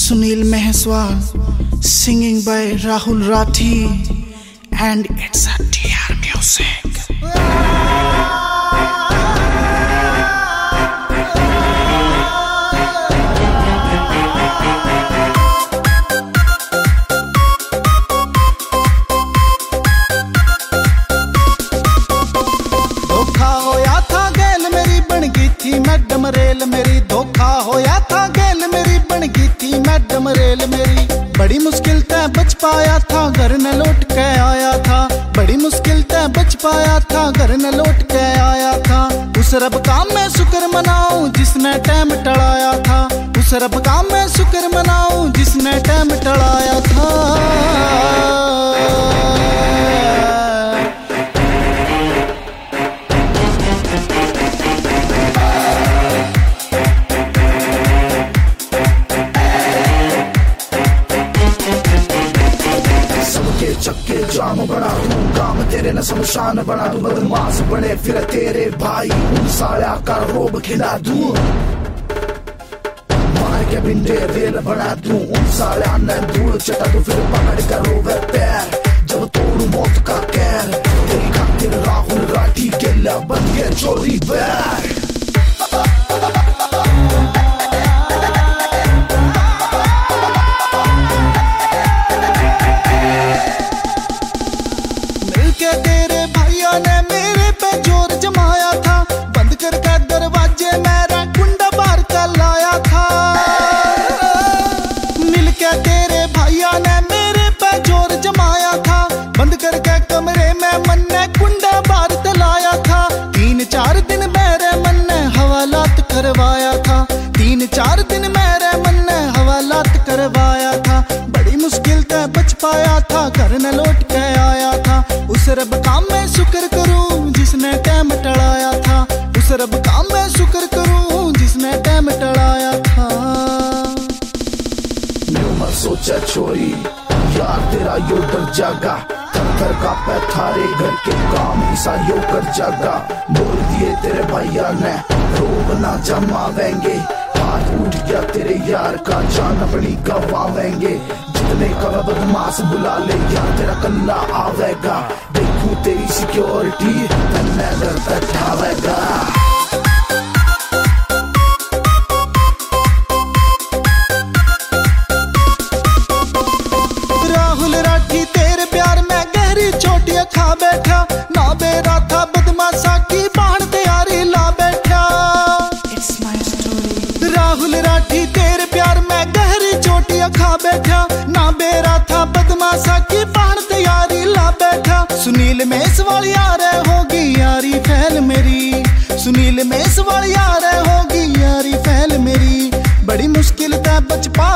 Sunil Maheswar, singing by Rahul Rathi, and it's a TR music. Madam रेल मेरी धोखा होया था गेल मेरी बन गई थी मैडम रेल मेरी। बड़ी मुश्किल तय बच पाया था घर न लौट के आया था। बड़ी मुश्किल तय बच पाया था घर न लौट के आया था। उस रब का मैं शुक्र मनाऊं जिसने टाइम टड़ाया था। उस रब का मैं शुक्र मनाऊं जिसने टाइम टड़ाया था। चक्के जाम बना दूं काम तेरे न शमशान बना दूं। बदमाश बने फिर तेरे भाई उन साला का रोब खिला दूं। मार के बिंडे रेल बना दूं उन साला न धूल चटा दूं। फिर पकड़ कर रोवे पैर जब तोड़ू मौत का कैर। तेरी खातिर राहुल राठी के बन गए चोरी बैर। तेरे भाइयों ने मेरे पे जोर जमाया था। बंद करके दरवाजे मेरा कुंडा बाहर कर लाया था। मिलके तेरे भाइयों ने मेरे पे जोर जमाया था। बंद करके कमरे में मन ने कुंडा बाहर तलाया था। 3-4 दिन मेरे मन ने हवालात करवाया था। 3-4 दिन मेरे मन ने हवालात करवाया था। बड़ी मुश्किल तय बच पाया था घर न लौट के आया था। उस रब का मैं शुक्र करूं जिसने टाइम टड़ाया था। उस रब का मैं शुक्र करूं जिसने टाइम टड़ाया था। मत सोचा छोरी यार तेरा यो डर जागा। घर का पे थारे घर के काम ईसा यो कर जागा। बोल दिए तेरे भैया ने रोब ना जमावेंगे। हाथ उठ गया तेरे यार का जान अपनी गवावेंगे। जितने का बदमाश बुला ले यार तेरा कल्ला आवेगा। देखू तेरी सिक्योरिटी तन्ने डर बैठावेगा। राहुल राठी तेरे प्यार में गहरी चोटियां खा बैठा। ना बेरा था बदमाशा की बाण तैयारी ला बैठा। It's my story. Rahul Rathi तेरे प्यार में गहरी चोटियां खा बैठा। ना बेरा था बदमाशा की बाण तैयारी ला बैठा। सुनील मेसवाल यार होगी यारी फैल मेरी। सुनील मेसवाल यार होगी यारी फैल मेरी। बड़ी मुश्किल तय बच पा